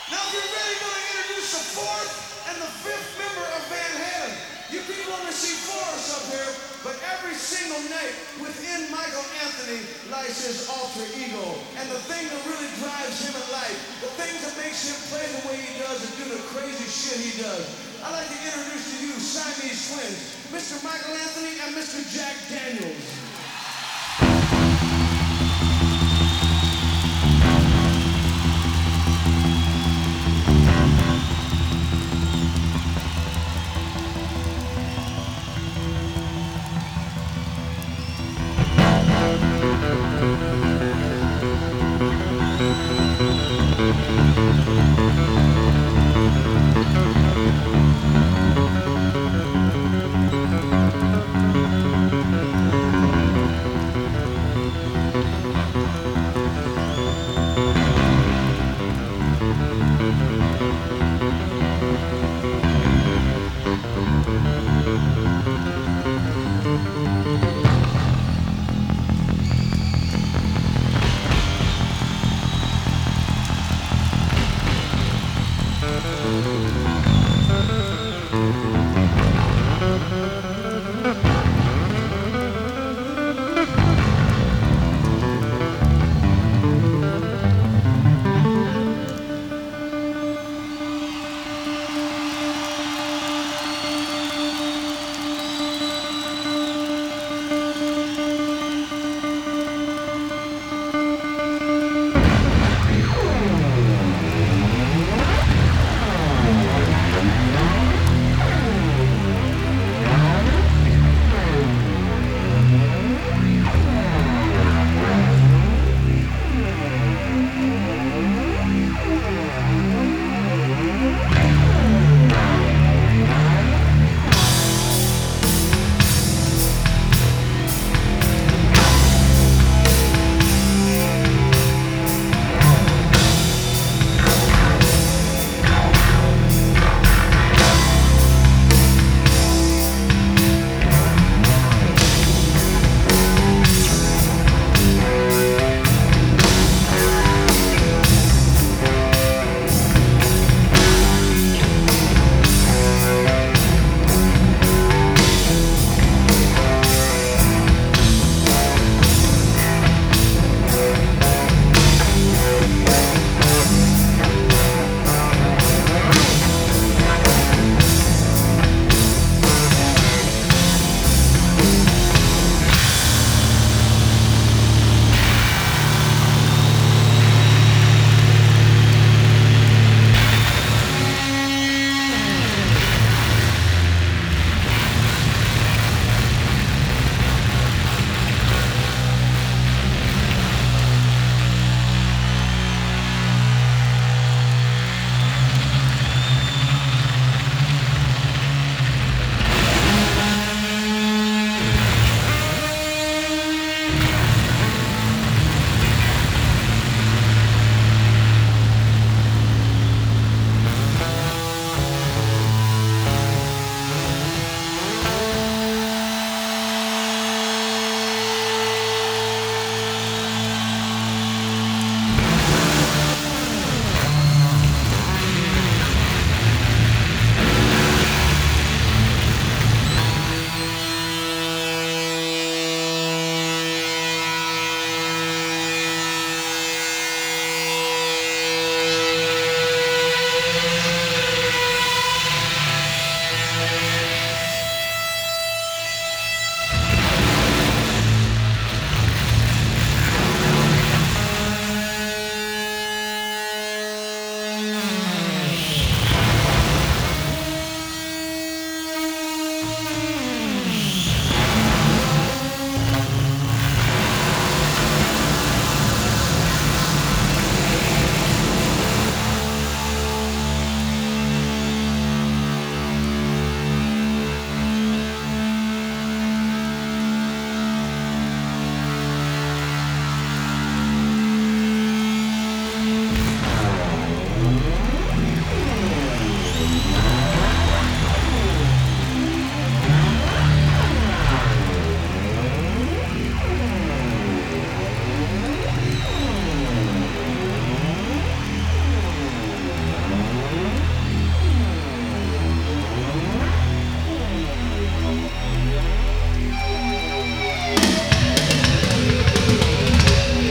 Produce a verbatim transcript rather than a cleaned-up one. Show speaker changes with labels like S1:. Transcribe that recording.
S1: Now, if you're ready, going to introduce the fourth and the fifth member of Van Halen. You people only see four of us up here, but every single night within Michael Anthony lies his alter ego. And the thing that really drives him in life, the thing that makes him play the way he does and do the crazy shit he does. I'd like to introduce to you Siamese twins, Mister Michael Anthony and Mister Jack Daniels.